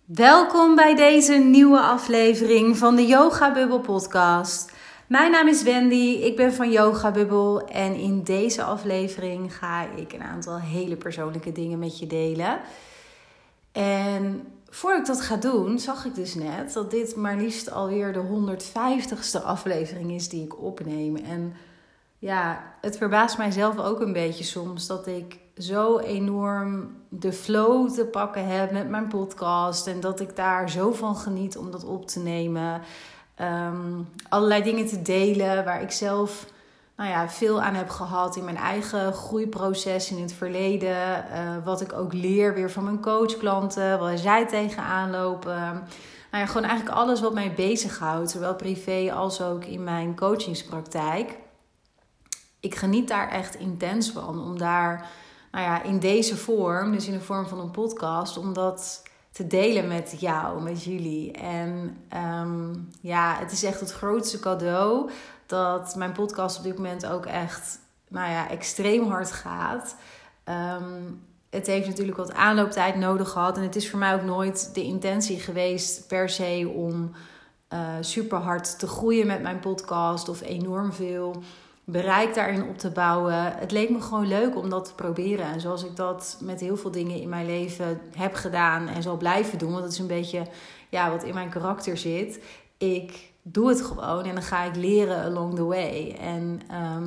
Welkom bij deze nieuwe aflevering van de Yoga Bubble podcast. Mijn naam is Wendy, ik ben van Yoga Bubble en in deze aflevering ga ik een aantal hele persoonlijke dingen met je delen. En voordat ik dat ga doen, zag ik dus net dat dit maar liefst alweer de 150ste aflevering is die ik opneem. En ja, het verbaast mijzelf ook een beetje soms dat ik zo enorm de flow te pakken heb met mijn podcast. En dat ik daar zo van geniet om dat op te nemen. Allerlei dingen te delen waar ik zelf veel aan heb gehad in mijn eigen groeiproces in het verleden. Wat ik ook leer weer van mijn coachklanten, waar zij tegenaan lopen. Gewoon eigenlijk alles wat mij bezighoudt, zowel privé als ook in mijn coachingspraktijk. Ik geniet daar echt intens van om daar in deze vorm, dus in de vorm van een podcast, om dat te delen met jou, met jullie. En het is echt het grootste cadeau dat mijn podcast op dit moment ook echt extreem hard gaat. Het heeft natuurlijk wat aanlooptijd nodig gehad. En het is voor mij ook nooit de intentie geweest per se om super hard te groeien met mijn podcast of enorm veel bereik daarin op te bouwen. Het leek me gewoon leuk om dat te proberen. En zoals ik dat met heel veel dingen in mijn leven heb gedaan en zal blijven doen. Want dat is een beetje wat in mijn karakter zit. Ik doe het gewoon en dan ga ik leren along the way. En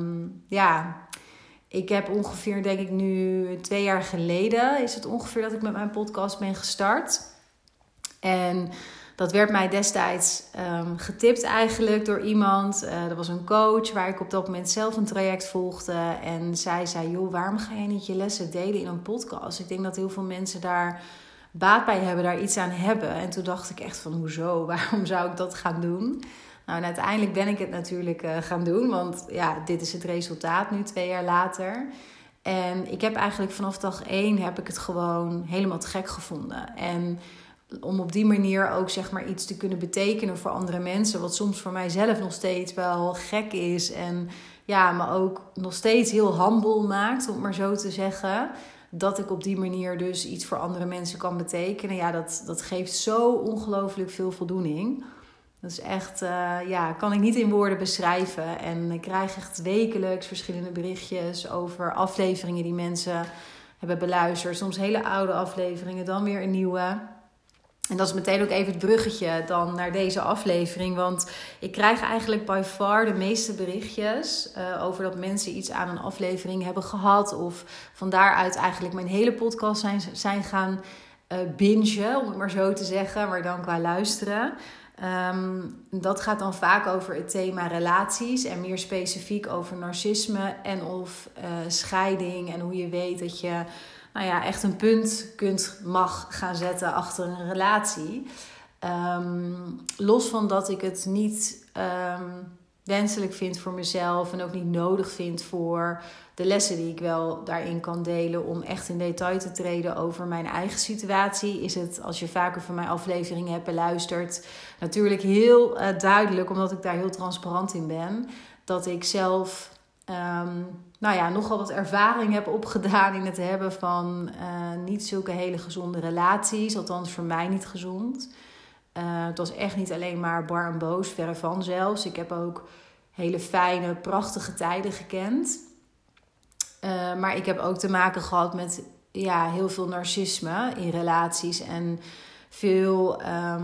ik heb ongeveer, denk ik nu 2 jaar geleden, is het ongeveer dat ik met mijn podcast ben gestart. En dat werd mij destijds getipt eigenlijk door iemand. Dat was een coach waar ik op dat moment zelf een traject volgde. En zij zei, joh, waarom ga je niet je lessen delen in een podcast? Ik denk dat heel veel mensen daar baat bij hebben, daar iets aan hebben. En toen dacht ik echt van, hoezo? Waarom zou ik dat gaan doen? Nou, en uiteindelijk ben ik het natuurlijk gaan doen. Want dit is het resultaat nu 2 jaar later. En ik heb eigenlijk vanaf dag 1 heb ik het gewoon helemaal te gek gevonden. En om op die manier ook iets te kunnen betekenen voor andere mensen. Wat soms voor mijzelf nog steeds wel gek is. En me ook nog steeds heel humble maakt, om het maar zo te zeggen. Dat ik op die manier dus iets voor andere mensen kan betekenen. Dat geeft zo ongelooflijk veel voldoening. Dat is echt, kan ik niet in woorden beschrijven. En ik krijg echt wekelijks verschillende berichtjes over afleveringen die mensen hebben beluisterd. Soms hele oude afleveringen, dan weer een nieuwe. En dat is meteen ook even het bruggetje dan naar deze aflevering. Want ik krijg eigenlijk by far de meeste berichtjes over dat mensen iets aan een aflevering hebben gehad. Of van daaruit eigenlijk mijn hele podcast zijn gaan bingen, om het maar zo te zeggen. Maar dan qua luisteren. Dat gaat dan vaak over het thema relaties. En meer specifiek over narcisme en of scheiding. En hoe je weet dat je echt een punt mag gaan zetten achter een relatie. Los van dat ik het niet wenselijk vind voor mezelf en ook niet nodig vind voor de lessen die ik wel daarin kan delen om echt in detail te treden over mijn eigen situatie, is het, als je vaker van mijn afleveringen hebt beluisterd, natuurlijk heel duidelijk, omdat ik daar heel transparant in ben, dat ik zelf nogal wat ervaring heb opgedaan in het hebben van niet zulke hele gezonde relaties. Althans voor mij niet gezond. Het was echt niet alleen maar bar en boos, verre van zelfs. Ik heb ook hele fijne, prachtige tijden gekend. Maar ik heb ook te maken gehad met heel veel narcisme in relaties. En veel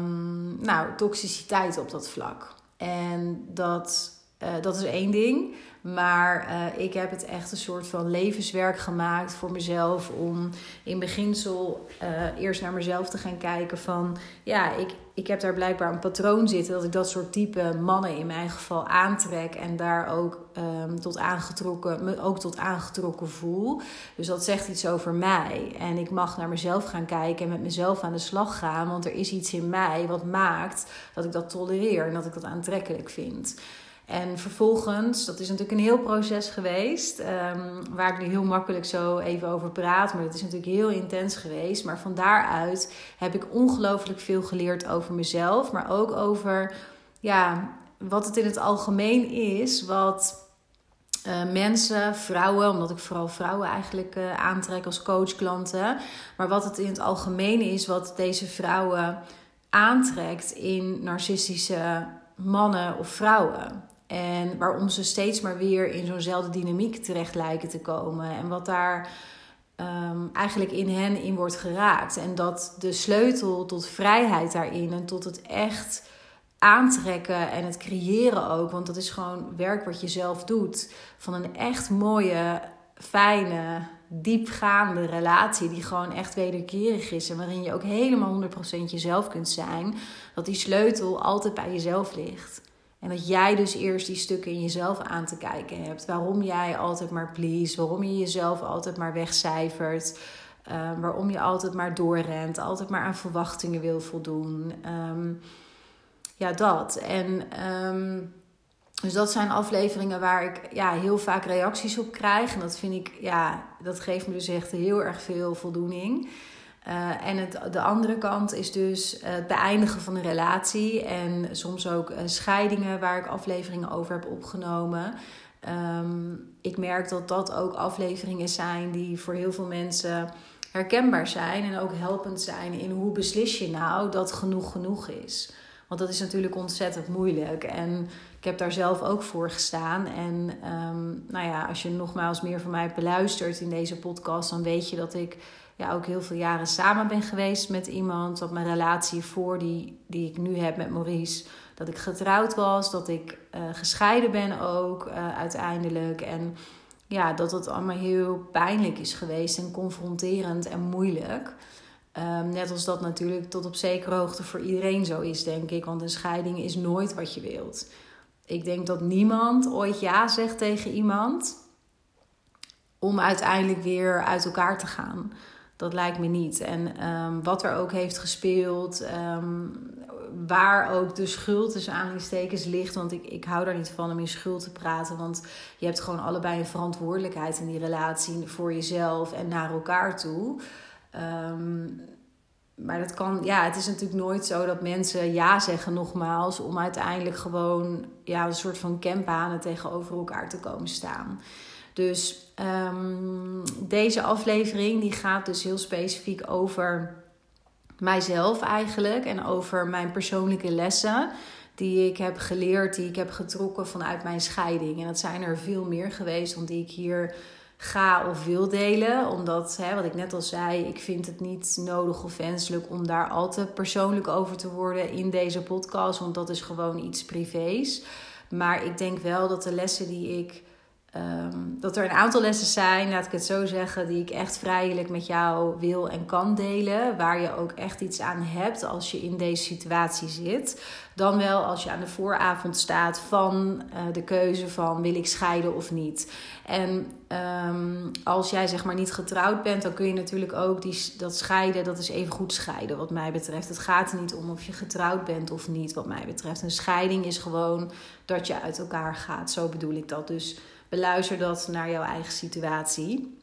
toxiciteit op dat vlak. En dat is 1 ding. Maar ik heb het echt een soort van levenswerk gemaakt voor mezelf. Om in beginsel eerst naar mezelf te gaan kijken van, ik heb daar blijkbaar een patroon zitten. Dat ik dat soort type mannen in mijn geval aantrek. En daar ook me tot aangetrokken voel. Dus dat zegt iets over mij. En ik mag naar mezelf gaan kijken en met mezelf aan de slag gaan. Want er is iets in mij wat maakt dat ik dat tolereer en dat ik dat aantrekkelijk vind. En vervolgens, dat is natuurlijk een heel proces geweest, waar ik nu heel makkelijk zo even over praat. Maar dat is natuurlijk heel intens geweest. Maar van daaruit heb ik ongelooflijk veel geleerd over mezelf. Maar ook over wat het in het algemeen is, wat mensen, vrouwen, omdat ik vooral vrouwen eigenlijk aantrek als coachklanten. Maar wat het in het algemeen is, wat deze vrouwen aantrekt in narcistische mannen of vrouwen. En waarom ze steeds maar weer in zo'nzelfde dynamiek terecht lijken te komen. En wat daar eigenlijk in hen in wordt geraakt. En dat de sleutel tot vrijheid daarin en tot het echt aantrekken en het creëren ook. Want dat is gewoon werk wat je zelf doet. Van een echt mooie, fijne, diepgaande relatie die gewoon echt wederkerig is. En waarin je ook helemaal 100% jezelf kunt zijn. Dat die sleutel altijd bij jezelf ligt. En dat jij dus eerst die stukken in jezelf aan te kijken hebt. Waarom jij altijd maar please. Waarom je jezelf altijd maar wegcijfert. Waarom je altijd maar doorrent. Altijd maar aan verwachtingen wil voldoen. Ja, dat. En dus dat zijn afleveringen waar ik heel vaak reacties op krijg. En dat vind ik, dat geeft me dus echt heel erg veel voldoening. En de andere kant is dus het beëindigen van een relatie. En soms ook scheidingen waar ik afleveringen over heb opgenomen. Ik merk dat dat ook afleveringen zijn die voor heel veel mensen herkenbaar zijn. En ook helpend zijn in hoe beslis je nou dat genoeg is. Want dat is natuurlijk ontzettend moeilijk. En ik heb daar zelf ook voor gestaan. En als je nogmaals meer van mij beluistert in deze podcast, dan weet je dat ik ook heel veel jaren samen ben geweest met iemand. Dat mijn relatie voor die ik nu heb met Maurice, dat ik getrouwd was, dat ik gescheiden ben ook uiteindelijk. En dat het allemaal heel pijnlijk is geweest en confronterend en moeilijk. Net als dat natuurlijk tot op zekere hoogte voor iedereen zo is, denk ik. Want een scheiding is nooit wat je wilt. Ik denk dat niemand ooit ja zegt tegen iemand om uiteindelijk weer uit elkaar te gaan. Dat lijkt me niet. En wat er ook heeft gespeeld, waar ook de schuld tussen aanhalingstekens ligt. Want ik hou daar niet van om in schuld te praten. Want je hebt gewoon allebei een verantwoordelijkheid in die relatie voor jezelf en naar elkaar toe. Maar dat kan, het is natuurlijk nooit zo dat mensen ja zeggen nogmaals om uiteindelijk gewoon een soort van camphanen tegenover elkaar te komen staan. Dus deze aflevering die gaat dus heel specifiek over mijzelf eigenlijk en over mijn persoonlijke lessen die ik heb geleerd, die ik heb getrokken vanuit mijn scheiding. En dat zijn er veel meer geweest dan die ik hier ga of wil delen. Omdat, wat ik net al zei, ik vind het niet nodig of wenselijk om daar al te persoonlijk over te worden in deze podcast. Want dat is gewoon iets privés. Maar ik denk wel dat de lessen die ik dat er een aantal lessen zijn, laat ik het zo zeggen, die ik echt vrijelijk met jou wil en kan delen. Waar je ook echt iets aan hebt als je in deze situatie zit. Dan wel als je aan de vooravond staat van de keuze van wil ik scheiden of niet. En als jij zeg maar niet getrouwd bent, dan kun je natuurlijk ook dat scheiden, dat is even goed scheiden wat mij betreft. Het gaat er niet om of je getrouwd bent of niet wat mij betreft. Een scheiding is gewoon dat je uit elkaar gaat. Zo bedoel ik dat. Dus beluister dat naar jouw eigen situatie.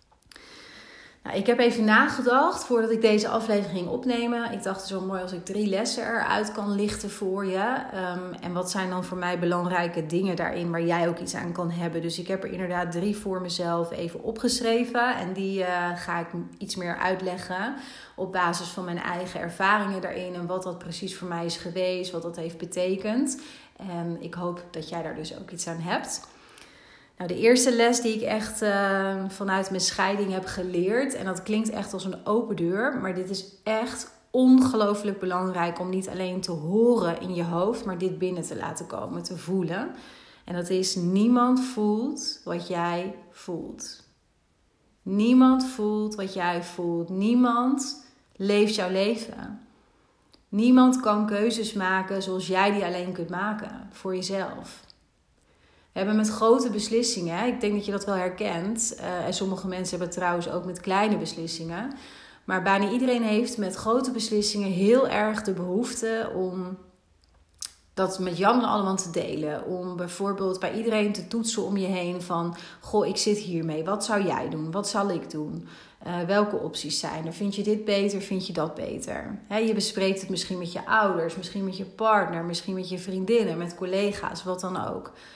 Nou, ik heb even nagedacht voordat ik deze aflevering ging opnemen. Ik dacht het is wel mooi als ik 3 lessen eruit kan lichten voor je. En wat zijn dan voor mij belangrijke dingen daarin waar jij ook iets aan kan hebben. Dus ik heb er inderdaad 3 voor mezelf even opgeschreven. En die ga ik iets meer uitleggen op basis van mijn eigen ervaringen daarin. En wat dat precies voor mij is geweest, wat dat heeft betekend. En ik hoop dat jij daar dus ook iets aan hebt. Nou, de eerste les die ik echt vanuit mijn scheiding heb geleerd. En dat klinkt echt als een open deur. Maar dit is echt ongelooflijk belangrijk om niet alleen te horen in je hoofd. Maar dit binnen te laten komen, te voelen. En dat is: niemand voelt wat jij voelt. Niemand voelt wat jij voelt. Niemand leeft jouw leven. Niemand kan keuzes maken zoals jij die alleen kunt maken voor jezelf. We hebben met grote beslissingen, ik denk dat je dat wel herkent. En sommige mensen hebben het trouwens ook met kleine beslissingen. Maar bijna iedereen heeft met grote beslissingen heel erg de behoefte om dat met jou allemaal te delen. Om bijvoorbeeld bij iedereen te toetsen om je heen van: goh, ik zit hiermee. Wat zou jij doen? Wat zal ik doen? Welke opties zijn er? Vind je dit beter? Vind je dat beter? Je bespreekt het misschien met je ouders, misschien met je partner, misschien met je vriendinnen, met collega's, wat dan ook.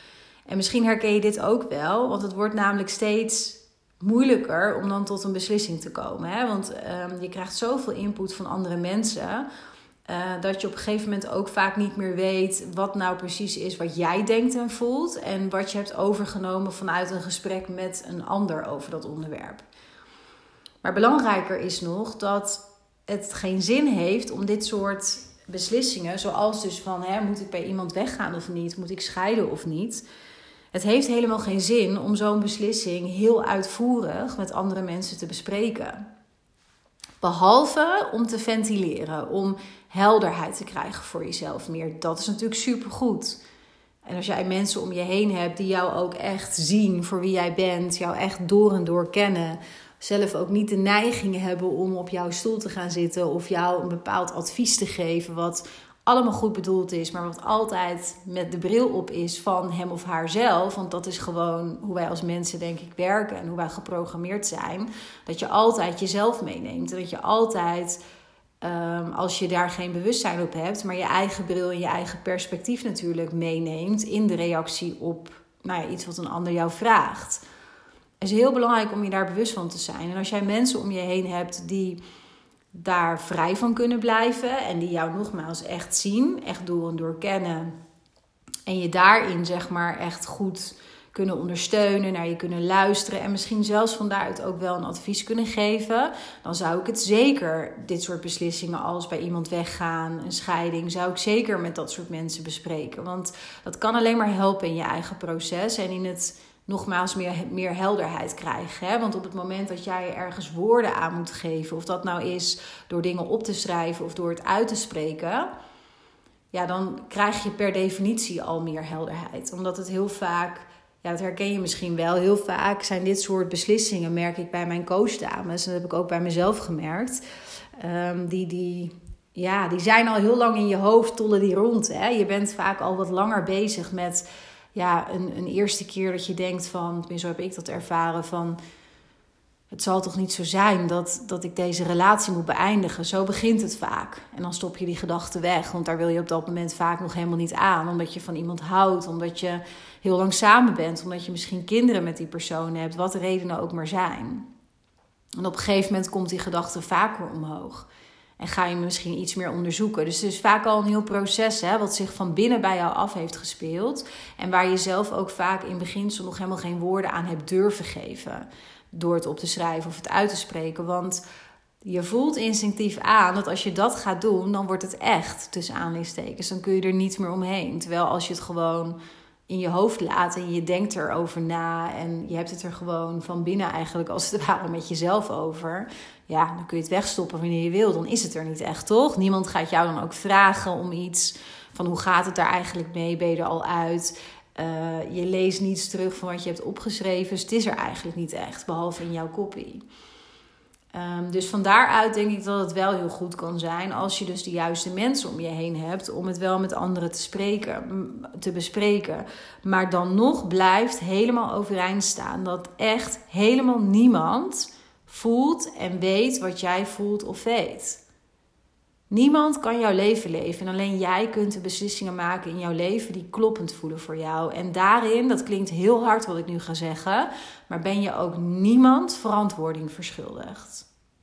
En misschien herken je dit ook wel, want het wordt namelijk steeds moeilijker om dan tot een beslissing te komen. Hè? Want je krijgt zoveel input van andere mensen, dat je op een gegeven moment ook vaak niet meer weet wat nou precies is wat jij denkt en voelt. En wat je hebt overgenomen vanuit een gesprek met een ander over dat onderwerp. Maar belangrijker is nog dat het geen zin heeft om dit soort beslissingen, zoals dus van moet ik bij iemand weggaan of niet, moet ik scheiden of niet. Het heeft helemaal geen zin om zo'n beslissing heel uitvoerig met andere mensen te bespreken. Behalve om te ventileren, om helderheid te krijgen voor jezelf meer. Dat is natuurlijk supergoed. En als jij mensen om je heen hebt die jou ook echt zien voor wie jij bent, jou echt door en door kennen, zelf ook niet de neiging hebben om op jouw stoel te gaan zitten of jou een bepaald advies te geven wat allemaal goed bedoeld is, maar wat altijd met de bril op is van hem of haarzelf. Want dat is gewoon hoe wij als mensen denk ik werken en hoe wij geprogrammeerd zijn. Dat je altijd jezelf meeneemt. En dat je altijd, als je daar geen bewustzijn op hebt, maar je eigen bril en je eigen perspectief natuurlijk meeneemt in de reactie op iets wat een ander jou vraagt. Het is heel belangrijk om je daar bewust van te zijn. En als jij mensen om je heen hebt die daar vrij van kunnen blijven en die jou nogmaals echt zien, echt door en door kennen en je daarin zeg maar echt goed kunnen ondersteunen, naar je kunnen luisteren en misschien zelfs van daaruit ook wel een advies kunnen geven, dan zou ik het zeker, dit soort beslissingen als bij iemand weggaan, een scheiding, zou ik zeker met dat soort mensen bespreken. Want dat kan alleen maar helpen in je eigen proces en in het nogmaals meer helderheid krijgen. Hè? Want op het moment dat jij ergens woorden aan moet geven, of dat nou is door dingen op te schrijven of door het uit te spreken, dan krijg je per definitie al meer helderheid. Omdat het heel vaak, dat herken je misschien wel, heel vaak zijn dit soort beslissingen, merk ik bij mijn coachdames, en dat heb ik ook bij mezelf gemerkt, die zijn al heel lang in je hoofd, tollen die rond. Hè? Je bent vaak al wat langer bezig met een eerste keer dat je denkt van, tenminste zo heb ik dat ervaren, van het zal toch niet zo zijn dat ik deze relatie moet beëindigen. Zo begint het vaak. En dan stop je die gedachten weg, want daar wil je op dat moment vaak nog helemaal niet aan. Omdat je van iemand houdt, omdat je heel lang samen bent, omdat je misschien kinderen met die persoon hebt, wat de redenen ook maar zijn. En op een gegeven moment komt die gedachte vaker omhoog. En ga je misschien iets meer onderzoeken. Dus het is vaak al een heel proces wat zich van binnen bij jou af heeft gespeeld. En waar je zelf ook vaak in beginsel nog helemaal geen woorden aan hebt durven geven. Door het op te schrijven of het uit te spreken. Want je voelt instinctief aan dat als je dat gaat doen, dan wordt het echt, tussen aanleidingstekens. Dan kun je er niet meer omheen. Terwijl als je het gewoon in je hoofd laat en je denkt erover na en je hebt het er gewoon van binnen eigenlijk als het ware met jezelf over, dan kun je het wegstoppen wanneer je wil. Dan is het er niet echt, toch? Niemand gaat jou dan ook vragen om iets van hoe gaat het daar eigenlijk mee? Ben je er al uit? Je leest niets terug van wat je hebt opgeschreven. Dus het is er eigenlijk niet echt, behalve in jouw kopie. Dus van daaruit denk ik dat het wel heel goed kan zijn als je dus de juiste mensen om je heen hebt om het wel met anderen te bespreken. Maar dan nog blijft helemaal overeind staan dat echt helemaal niemand voelt en weet wat jij voelt of weet. Niemand kan jouw leven leven en alleen jij kunt de beslissingen maken in jouw leven die kloppend voelen voor jou. En daarin, dat klinkt heel hard wat ik nu ga zeggen, maar ben je ook niemand verantwoording verschuldigd.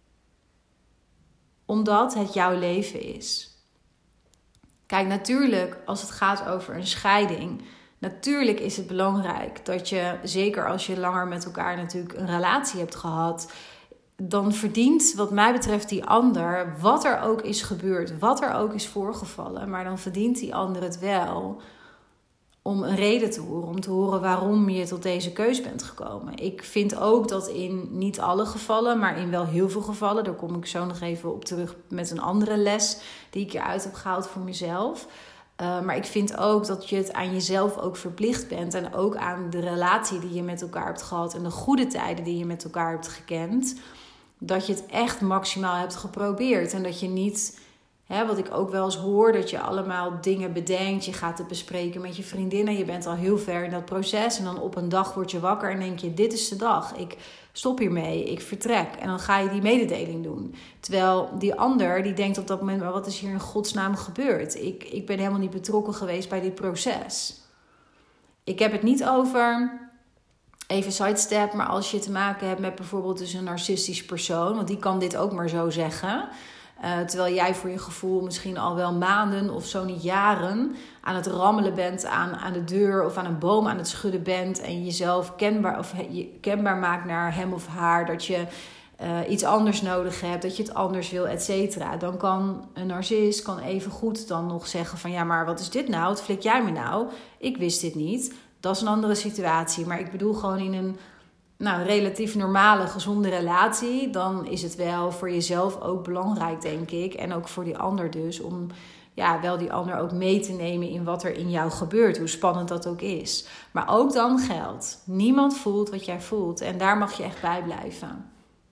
Omdat het jouw leven is. Kijk, natuurlijk als het gaat over een scheiding, natuurlijk is het belangrijk dat je, zeker als je langer met elkaar natuurlijk een relatie hebt gehad, dan verdient wat mij betreft die ander, wat er ook is gebeurd, wat er ook is voorgevallen, maar dan verdient die ander het wel om een reden te horen, om te horen waarom je tot deze keus bent gekomen. Ik vind ook dat in niet alle gevallen, maar in wel heel veel gevallen, daar kom ik zo nog even op terug met een andere les die ik eruit heb gehaald voor mezelf. Maar ik vind ook dat je het aan jezelf ook verplicht bent en ook aan de relatie die je met elkaar hebt gehad en de goede tijden die je met elkaar hebt gekend, dat je het echt maximaal hebt geprobeerd en dat je niet, wat ik ook wel eens hoor, dat je allemaal dingen bedenkt, je gaat het bespreken met je vriendinnen, je bent al heel ver in dat proces en dan op een dag word je wakker en denk je, dit is de dag, ik stop hiermee, ik vertrek. En dan ga je die mededeling doen. Terwijl die ander, die denkt op dat moment, maar wat is hier in godsnaam gebeurd? Ik ben helemaal niet betrokken geweest bij dit proces. Ik heb het niet over, even sidestep, maar als je te maken hebt met bijvoorbeeld dus een narcistisch persoon, want die kan dit ook maar zo zeggen. Terwijl jij voor je gevoel misschien al wel maanden of zo niet jaren aan het rammelen bent aan de deur of aan een boom aan het schudden bent en jezelf kenbaar maakt naar hem of haar, dat je iets anders nodig hebt, dat je het anders wil, et cetera. Dan kan een narcist even goed dan nog zeggen van ja, maar wat is dit nou? Wat flik jij me nou? Ik wist dit niet. Dat is een andere situatie. Maar ik bedoel gewoon in een relatief normale, gezonde relatie, dan is het wel voor jezelf ook belangrijk, denk ik. En ook voor die ander dus, om wel die ander ook mee te nemen in wat er in jou gebeurt. Hoe spannend dat ook is. Maar ook dan geldt, niemand voelt wat jij voelt. En daar mag je echt bij blijven.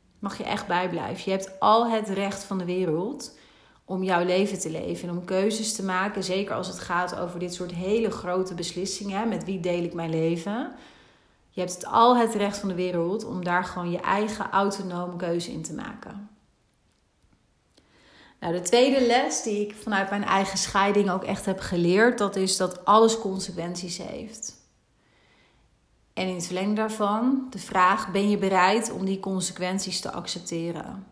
Je hebt al het recht van de wereld om jouw leven te leven en om keuzes te maken. Zeker als het gaat over dit soort hele grote beslissingen. Met wie deel ik mijn leven? Je hebt al het recht van de wereld om daar gewoon je eigen autonome keuze in te maken. Nou, de tweede les die ik vanuit mijn eigen scheiding ook echt heb geleerd, dat is dat alles consequenties heeft. En in het verlengde daarvan de vraag, ben je bereid om die consequenties te accepteren?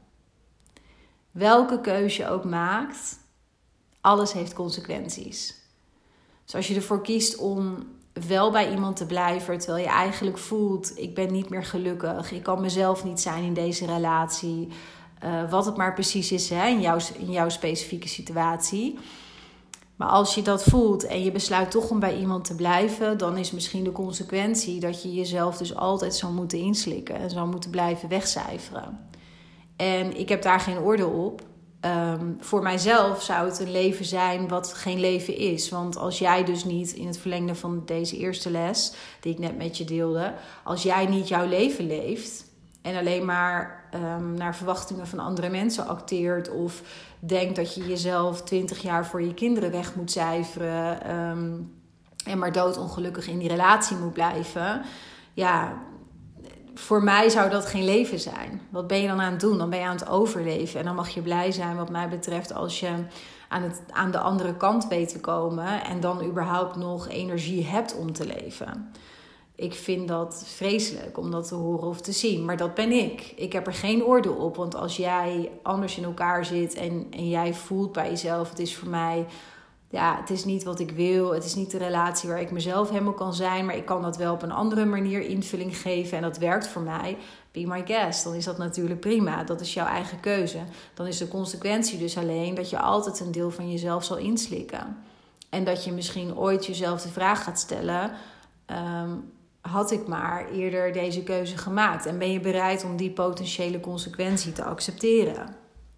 Welke keuze je ook maakt, alles heeft consequenties. Dus als je ervoor kiest om wel bij iemand te blijven, terwijl je eigenlijk voelt, ik ben niet meer gelukkig, ik kan mezelf niet zijn in deze relatie, wat het maar precies is in jouw specifieke situatie. Maar als je dat voelt en je besluit toch om bij iemand te blijven, dan is misschien de consequentie dat je jezelf dus altijd zou moeten inslikken en zou moeten blijven wegcijferen. En ik heb daar geen oordeel op. Voor mijzelf zou het een leven zijn wat geen leven is. Want als jij dus niet, in het verlengde van deze eerste les die ik net met je deelde, als jij niet jouw leven leeft en alleen maar naar verwachtingen van andere mensen acteert of denkt dat je jezelf 20 jaar voor je kinderen weg moet cijferen en maar doodongelukkig in die relatie moet blijven, voor mij zou dat geen leven zijn. Wat ben je dan aan het doen? Dan ben je aan het overleven. En dan mag je blij zijn wat mij betreft als je aan de andere kant weet te komen en dan überhaupt nog energie hebt om te leven. Ik vind dat vreselijk om dat te horen of te zien. Maar dat ben ik. Ik heb er geen oordeel op. Want als jij anders in elkaar zit en jij voelt bij jezelf, het is voor mij, het is niet wat ik wil. Het is niet de relatie waar ik mezelf helemaal kan zijn. Maar ik kan dat wel op een andere manier invulling geven. En dat werkt voor mij. Be my guest. Dan is dat natuurlijk prima. Dat is jouw eigen keuze. Dan is de consequentie dus alleen dat je altijd een deel van jezelf zal inslikken. En dat je misschien ooit jezelf de vraag gaat stellen, had ik maar eerder deze keuze gemaakt? En ben je bereid om die potentiële consequentie te accepteren?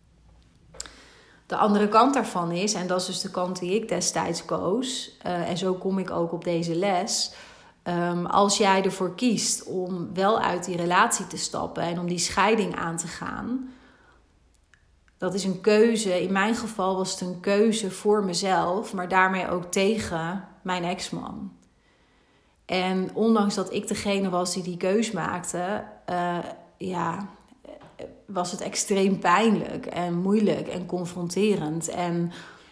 De andere kant daarvan is, en dat is dus de kant die ik destijds koos, en zo kom ik ook op deze les, als jij ervoor kiest om wel uit die relatie te stappen en om die scheiding aan te gaan, dat is een keuze. In mijn geval was het een keuze voor mezelf, maar daarmee ook tegen mijn ex-man. En ondanks dat ik degene was die keus maakte, was het extreem pijnlijk en moeilijk en confronterend. En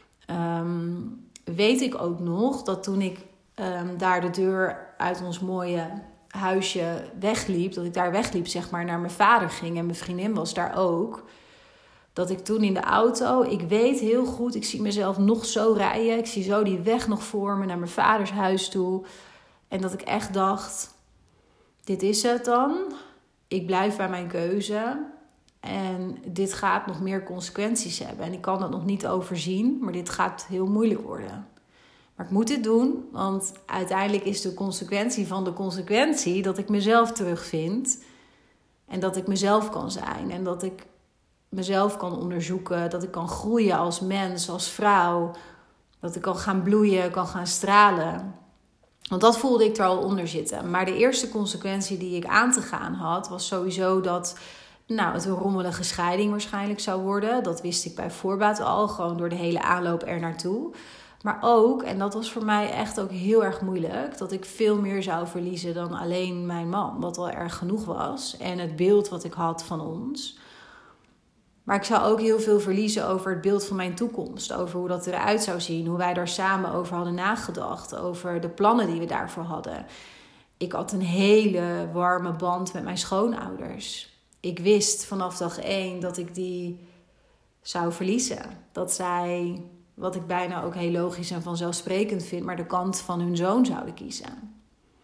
weet ik ook nog dat toen ik daar de deur uit ons mooie huisje wegliep, dat ik daar wegliep, zeg maar, naar mijn vader ging en mijn vriendin was daar ook, dat ik toen in de auto, ik weet heel goed, ik zie mezelf nog zo rijden, ik zie zo die weg nog voor me naar mijn vaders huis toe. En dat ik echt dacht, dit is het dan. Ik blijf bij mijn keuze. En dit gaat nog meer consequenties hebben. En ik kan dat nog niet overzien, maar dit gaat heel moeilijk worden. Maar ik moet dit doen, want uiteindelijk is de consequentie van de consequentie dat ik mezelf terugvind. En dat ik mezelf kan zijn. En dat ik mezelf kan onderzoeken. Dat ik kan groeien als mens, als vrouw. Dat ik kan gaan bloeien, kan gaan stralen. Want dat voelde ik er al onder zitten. Maar de eerste consequentie die ik aan te gaan had, was sowieso dat het een rommelige scheiding waarschijnlijk zou worden. Dat wist ik bij voorbaat al, gewoon door de hele aanloop er naartoe. Maar ook, en dat was voor mij echt ook heel erg moeilijk, dat ik veel meer zou verliezen dan alleen mijn man. Wat al erg genoeg was. En het beeld wat ik had van ons. Maar ik zou ook heel veel verliezen over het beeld van mijn toekomst. Over hoe dat eruit zou zien. Hoe wij daar samen over hadden nagedacht. Over de plannen die we daarvoor hadden. Ik had een hele warme band met mijn schoonouders. Ik wist vanaf dag 1 dat ik die zou verliezen. Dat zij, wat ik bijna ook heel logisch en vanzelfsprekend vind, maar de kant van hun zoon zouden kiezen.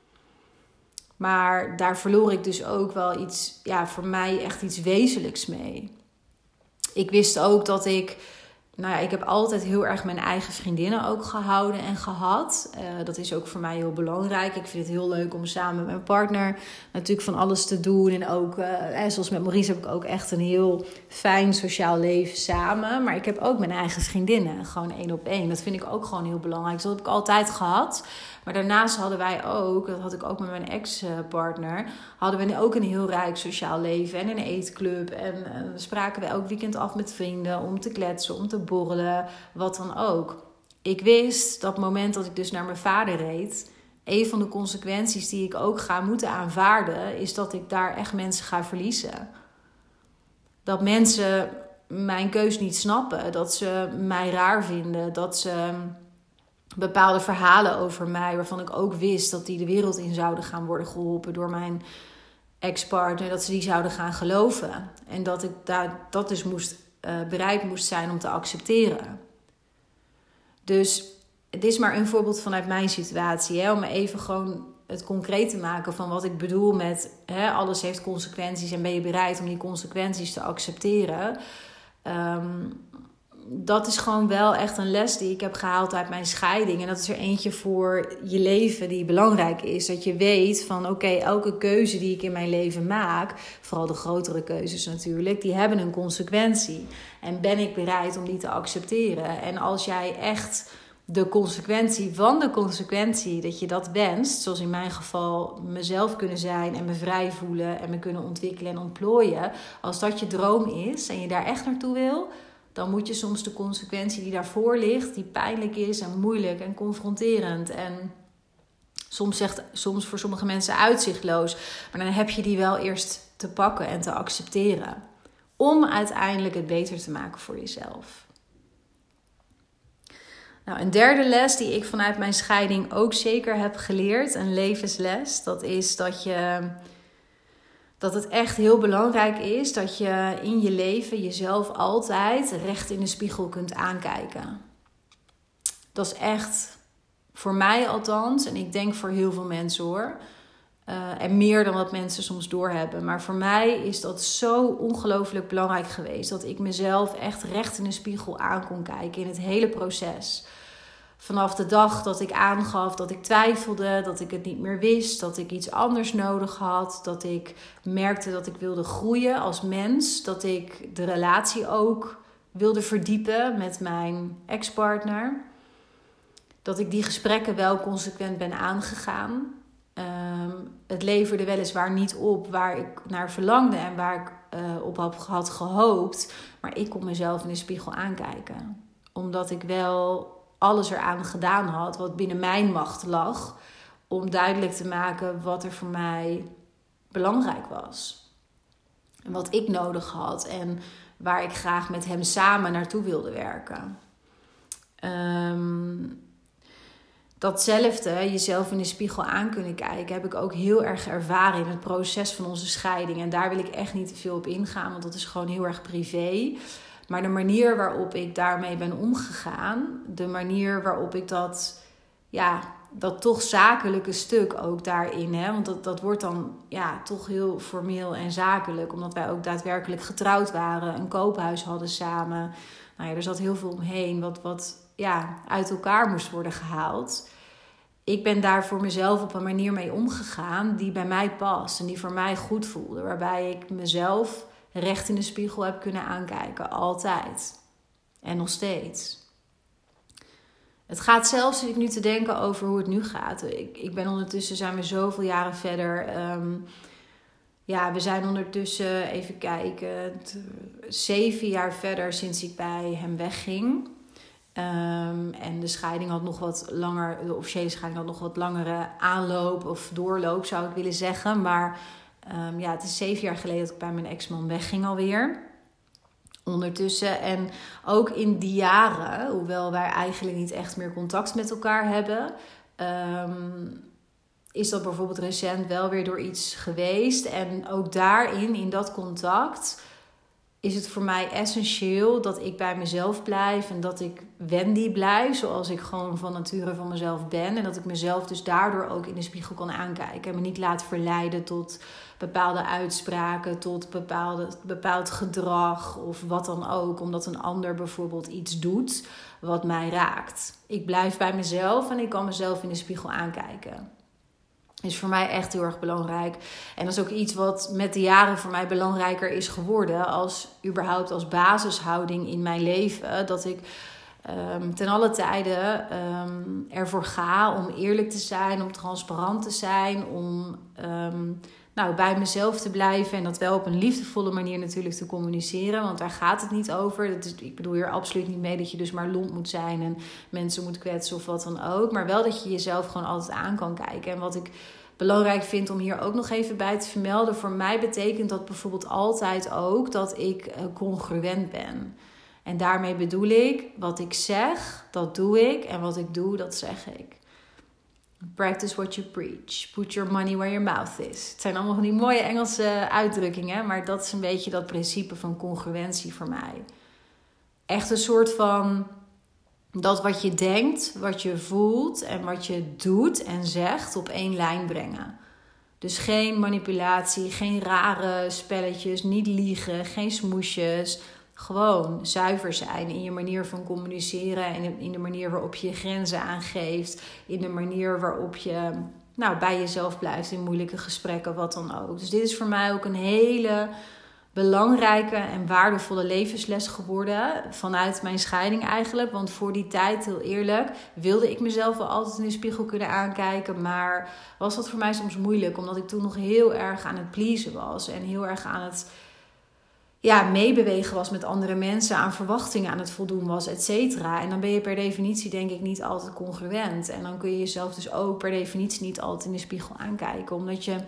Maar daar verloor ik dus ook wel iets, voor mij echt iets wezenlijks mee. Ik wist ook dat ik heb altijd heel erg mijn eigen vriendinnen ook gehouden en gehad. Dat is ook voor mij heel belangrijk. Ik vind het heel leuk om samen met mijn partner natuurlijk van alles te doen. En ook, zoals met Maurice, heb ik ook echt een heel fijn sociaal leven samen. Maar ik heb ook mijn eigen vriendinnen, gewoon 1 op 1. Dat vind ik ook gewoon heel belangrijk. Dus dat heb ik altijd gehad. Maar daarnaast hadden wij ook, dat had ik ook met mijn ex-partner, hadden we ook een heel rijk sociaal leven en een eetclub. En spraken we elk weekend af met vrienden om te kletsen, om te borrelen, wat dan ook. Ik wist dat moment dat ik dus naar mijn vader reed, een van de consequenties die ik ook ga moeten aanvaarden, is dat ik daar echt mensen ga verliezen. Dat mensen mijn keus niet snappen, dat ze mij raar vinden, dat ze bepaalde verhalen over mij, waarvan ik ook wist dat die de wereld in zouden gaan worden geholpen door mijn ex-partner, dat ze die zouden gaan geloven. En dat ik dat dus bereid moest zijn om te accepteren. Dus het is maar een voorbeeld vanuit mijn situatie, om even gewoon het concreet te maken van wat ik bedoel met alles heeft consequenties en ben je bereid om die consequenties te accepteren. Dat is gewoon wel echt een les die ik heb gehaald uit mijn scheiding. En dat is er eentje voor je leven die belangrijk is. Dat je weet van oké, elke keuze die ik in mijn leven maak, vooral de grotere keuzes natuurlijk, die hebben een consequentie. En ben ik bereid om die te accepteren? En als jij echt de consequentie van de consequentie, dat je dat wenst, zoals in mijn geval mezelf kunnen zijn en me vrij voelen en me kunnen ontwikkelen en ontplooien, als dat je droom is en je daar echt naartoe wil, dan moet je soms de consequentie die daarvoor ligt, die pijnlijk is en moeilijk en confronterend en soms voor sommige mensen uitzichtloos, maar dan heb je die wel eerst te pakken en te accepteren, om uiteindelijk het beter te maken voor jezelf. Nou, een derde les die ik vanuit mijn scheiding ook zeker heb geleerd, een levensles, dat is dat het echt heel belangrijk is dat je in je leven jezelf altijd recht in de spiegel kunt aankijken. Dat is echt, voor mij althans, en ik denk voor heel veel mensen hoor, en meer dan wat mensen soms doorhebben. Maar voor mij is dat zo ongelooflijk belangrijk geweest, dat ik mezelf echt recht in de spiegel aan kon kijken in het hele proces. Vanaf de dag dat ik aangaf dat ik twijfelde, dat ik het niet meer wist, dat ik iets anders nodig had, dat ik merkte dat ik wilde groeien als mens, dat ik de relatie ook wilde verdiepen met mijn ex-partner, dat ik die gesprekken wel consequent ben aangegaan. Het leverde weliswaar niet op waar ik naar verlangde en waar ik op had gehoopt, maar ik kon mezelf in de spiegel aankijken. Omdat ik wel alles eraan gedaan had wat binnen mijn macht lag, om duidelijk te maken wat er voor mij belangrijk was. En wat ik nodig had en waar ik graag met hem samen naartoe wilde werken. Datzelfde, jezelf in de spiegel aan kunnen kijken, heb ik ook heel erg ervaren in het proces van onze scheiding. En daar wil ik echt niet te veel op ingaan, want dat is gewoon heel erg privé. Maar de manier waarop ik daarmee ben omgegaan, de manier waarop ik dat toch zakelijke stuk ook daarin, want dat wordt dan toch heel formeel en zakelijk, omdat wij ook daadwerkelijk getrouwd waren, een koophuis hadden samen. Er zat heel veel omheen wat uit elkaar moest worden gehaald. Ik ben daar voor mezelf op een manier mee omgegaan die bij mij past en die voor mij goed voelde, waarbij ik mezelf recht in de spiegel heb kunnen aankijken, altijd. En nog steeds. Het gaat zelfs, zit ik nu te denken over hoe het nu gaat. Ik ben ondertussen, zijn we zoveel jaren verder. We zijn ondertussen, even kijken, 7 jaar verder sinds ik bij hem wegging. En de scheiding had nog wat langer, de officiële scheiding had nog wat langere aanloop of doorloop zou ik willen zeggen. Maar het is 7 jaar geleden dat ik bij mijn ex-man wegging alweer. ondertussen. En ook in die jaren, hoewel wij eigenlijk niet echt meer contact met elkaar hebben, is dat bijvoorbeeld recent wel weer door iets geweest. En ook daarin, in dat contact, is het voor mij essentieel dat ik bij mezelf blijf en dat ik Wendy blijf zoals ik gewoon van nature van mezelf ben. En dat ik mezelf dus daardoor ook in de spiegel kan aankijken en me niet laat verleiden tot bepaalde uitspraken, tot bepaald gedrag of wat dan ook. Omdat een ander bijvoorbeeld iets doet wat mij raakt. Ik blijf bij mezelf en ik kan mezelf in de spiegel aankijken. Is voor mij echt heel erg belangrijk. En dat is ook iets wat met de jaren voor mij belangrijker is geworden. Als basishouding in mijn leven. Dat ik ten alle tijde ervoor ga om eerlijk te zijn. Om transparant te zijn. Om bij mezelf te blijven. En dat wel op een liefdevolle manier natuurlijk te communiceren. Want daar gaat het niet over. Ik bedoel hier absoluut niet mee dat je dus maar lomp moet zijn. En mensen moet kwetsen of wat dan ook. Maar wel dat je jezelf gewoon altijd aan kan kijken. En wat ik belangrijk vind om hier ook nog even bij te vermelden. Voor mij betekent dat bijvoorbeeld altijd ook dat ik congruent ben. En daarmee bedoel ik, wat ik zeg, dat doe ik. En wat ik doe, dat zeg ik. Practice what you preach. Put your money where your mouth is. Het zijn allemaal van die mooie Engelse uitdrukkingen. Maar dat is een beetje dat principe van congruentie voor mij. Echt een soort van dat wat je denkt, wat je voelt en wat je doet en zegt op één lijn brengen. Dus geen manipulatie, geen rare spelletjes, niet liegen, geen smoesjes. Gewoon zuiver zijn in je manier van communiceren en in de manier waarop je grenzen aangeeft. In de manier waarop je bij jezelf blijft in moeilijke gesprekken, wat dan ook. Dus dit is voor mij ook een hele belangrijke en waardevolle levensles geworden. Vanuit mijn scheiding eigenlijk. Want voor die tijd, heel eerlijk, wilde ik mezelf wel altijd in de spiegel kunnen aankijken. Maar was dat voor mij soms moeilijk. Omdat ik toen nog heel erg aan het pleasen was. En heel erg aan het meebewegen was met andere mensen. Aan verwachtingen aan het voldoen was, et cetera. En dan ben je per definitie denk ik niet altijd congruent. En dan kun je jezelf dus ook per definitie niet altijd in de spiegel aankijken. Omdat je,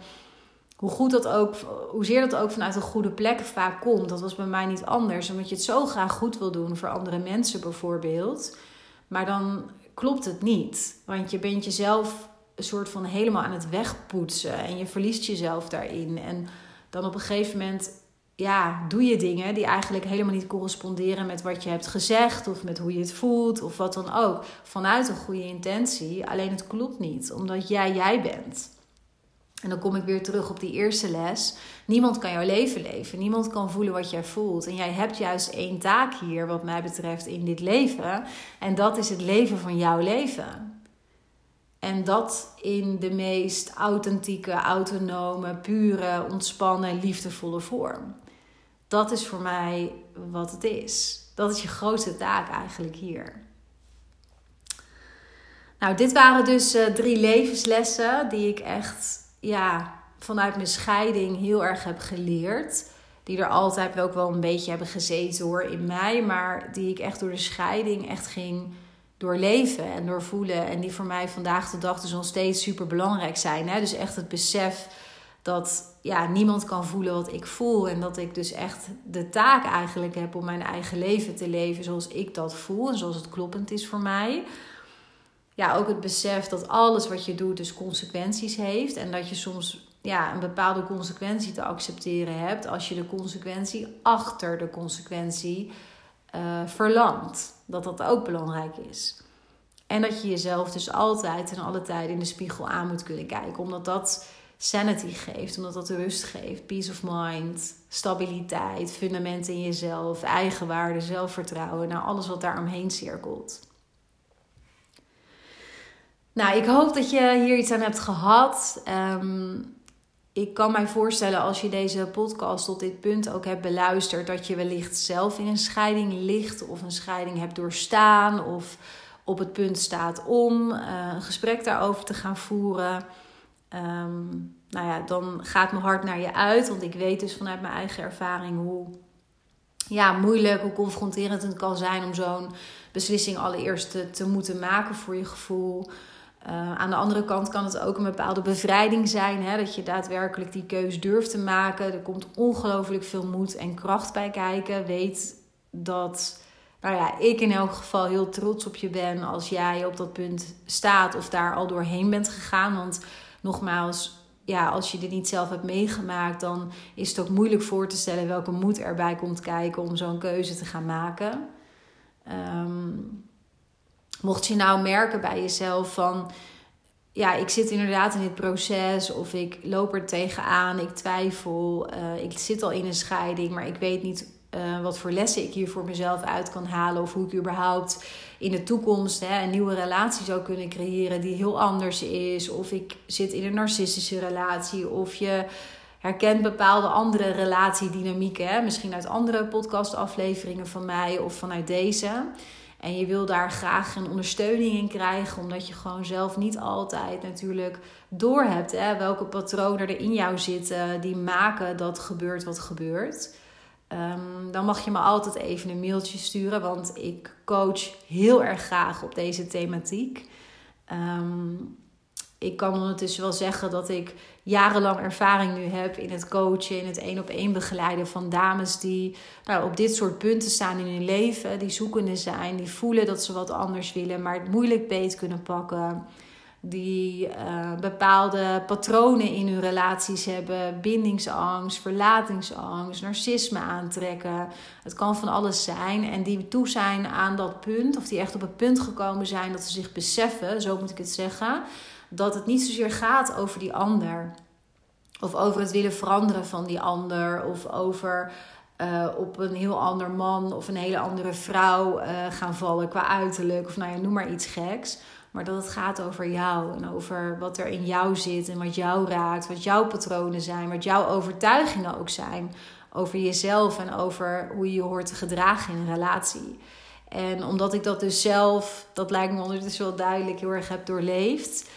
hoezeer dat ook vanuit een goede plek vaak komt. Dat was bij mij niet anders. Omdat je het zo graag goed wil doen voor andere mensen bijvoorbeeld. Maar dan klopt het niet. Want je bent jezelf een soort van helemaal aan het wegpoetsen. En je verliest jezelf daarin. En dan op een gegeven moment doe je dingen die eigenlijk helemaal niet corresponderen met wat je hebt gezegd. Of met hoe je het voelt. Of wat dan ook. Vanuit een goede intentie. Alleen het klopt niet. Omdat jij bent. En dan kom ik weer terug op die eerste les. Niemand kan jouw leven leven. Niemand kan voelen wat jij voelt. En jij hebt juist één taak hier, wat mij betreft, in dit leven. En dat is het leven van jouw leven. En dat in de meest authentieke, autonome, pure, ontspannen, liefdevolle vorm. Dat is voor mij wat het is. Dat is je grootste taak eigenlijk hier. Nou, dit waren dus 3 levenslessen die ik echt vanuit mijn scheiding heel erg heb geleerd. Die er altijd ook wel een beetje hebben gezeten hoor in mij. Maar die ik echt door de scheiding echt ging doorleven en doorvoelen. En die voor mij vandaag de dag dus nog steeds super belangrijk zijn. Hè? Dus echt het besef dat niemand kan voelen wat ik voel. En dat ik dus echt de taak eigenlijk heb om mijn eigen leven te leven zoals ik dat voel. En zoals het kloppend is voor mij. Ja, ook het besef dat alles wat je doet dus consequenties heeft. En dat je soms een bepaalde consequentie te accepteren hebt. Als je de consequentie achter de consequentie verlangt. Dat ook belangrijk is. En dat je jezelf dus altijd en alle tijden in de spiegel aan moet kunnen kijken. Omdat dat sanity geeft. Omdat dat rust geeft. Peace of mind. Stabiliteit. Fundament in jezelf. Eigenwaarde. Zelfvertrouwen. Nou, alles wat daar omheen cirkelt. Nou, ik hoop dat je hier iets aan hebt gehad. Ik kan mij voorstellen als je deze podcast tot dit punt ook hebt beluisterd, dat je wellicht zelf in een scheiding ligt of een scheiding hebt doorstaan of op het punt staat om een gesprek daarover te gaan voeren. Dan gaat mijn hart naar je uit, want ik weet dus vanuit mijn eigen ervaring hoe moeilijk, hoe confronterend het kan zijn om zo'n beslissing allereerst te moeten maken voor je gevoel. Aan de andere kant kan het ook een bepaalde bevrijding zijn. Hè? Dat je daadwerkelijk die keus durft te maken. Er komt ongelooflijk veel moed en kracht bij kijken. Weet dat ik in elk geval heel trots op je ben als jij op dat punt staat of daar al doorheen bent gegaan. Want nogmaals, als je dit niet zelf hebt meegemaakt, dan is het ook moeilijk voor te stellen welke moed erbij komt kijken om zo'n keuze te gaan maken. Mocht je nou merken bij jezelf van, ik zit inderdaad in dit proces of ik loop er tegenaan, ik twijfel, ik zit al in een scheiding, maar ik weet niet wat voor lessen ik hier voor mezelf uit kan halen of hoe ik überhaupt in de toekomst een nieuwe relatie zou kunnen creëren die heel anders is. Of ik zit in een narcistische relatie of je herkent bepaalde andere relatiedynamieken, misschien uit andere podcastafleveringen van mij of vanuit deze. En je wil daar graag een ondersteuning in krijgen, omdat je gewoon zelf niet altijd natuurlijk doorhebt welke patronen er in jou zitten die maken dat gebeurt wat gebeurt. Dan mag je me altijd even een mailtje sturen, want ik coach heel erg graag op deze thematiek. Ik kan ondertussen wel zeggen dat ik jarenlang ervaring nu heb in het coachen, in het 1-op-1 begeleiden van dames die op dit soort punten staan in hun leven, die zoekende zijn, die voelen dat ze wat anders willen, maar het moeilijk beet kunnen pakken. Die bepaalde patronen in hun relaties hebben. Bindingsangst, verlatingsangst, narcisme aantrekken. Het kan van alles zijn. En die toe zijn aan dat punt, of die echt op het punt gekomen zijn dat ze zich beseffen, zo moet ik het zeggen, dat het niet zozeer gaat over die ander. Of over het willen veranderen van die ander. Of over op een heel ander man of een hele andere vrouw gaan vallen qua uiterlijk. Of noem maar iets geks. Maar dat het gaat over jou en over wat er in jou zit en wat jou raakt, wat jouw patronen zijn, wat jouw overtuigingen ook zijn over jezelf en over hoe je je hoort te gedragen in een relatie. En omdat ik dat dus zelf, dat lijkt me ondertussen wel duidelijk, heel erg heb doorleefd,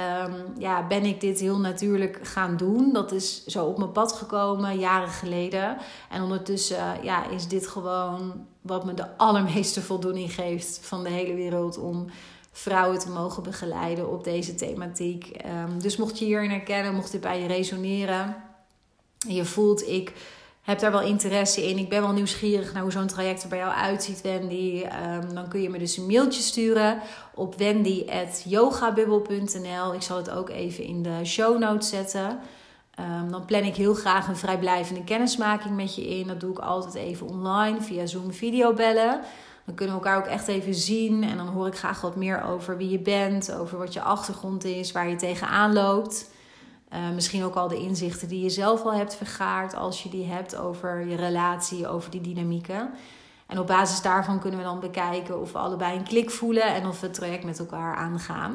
ben ik dit heel natuurlijk gaan doen. Dat is zo op mijn pad gekomen, jaren geleden. En ondertussen is dit gewoon wat me de allermeeste voldoening geeft van de hele wereld om vrouwen te mogen begeleiden op deze thematiek. Dus mocht je hierin herkennen, mocht dit bij je resoneren en je voelt, ik heb daar wel interesse in, ik ben wel nieuwsgierig naar hoe zo'n traject er bij jou uitziet, Wendy, dan kun je me dus een mailtje sturen op wendy@yogabubbel.nl. Ik zal het ook even in de show notes zetten. Dan plan ik heel graag een vrijblijvende kennismaking met je in. Dat doe ik altijd even online via Zoom videobellen. Dan kunnen we elkaar ook echt even zien. En dan hoor ik graag wat meer over wie je bent. Over wat je achtergrond is. Waar je tegenaan loopt. Misschien ook al de inzichten die je zelf al hebt vergaard. Als je die hebt over je relatie. Over die dynamieken. En op basis daarvan kunnen we dan bekijken of we allebei een klik voelen. En of we het traject met elkaar aangaan.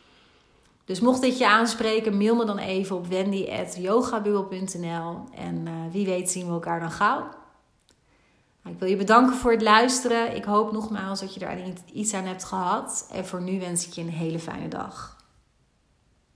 Dus mocht dit je aanspreken, mail me dan even op wendy@yogabubbel.nl. En wie weet zien we elkaar dan gauw. Ik wil je bedanken voor het luisteren. Ik hoop nogmaals dat je daar iets aan hebt gehad. En voor nu wens ik je een hele fijne dag.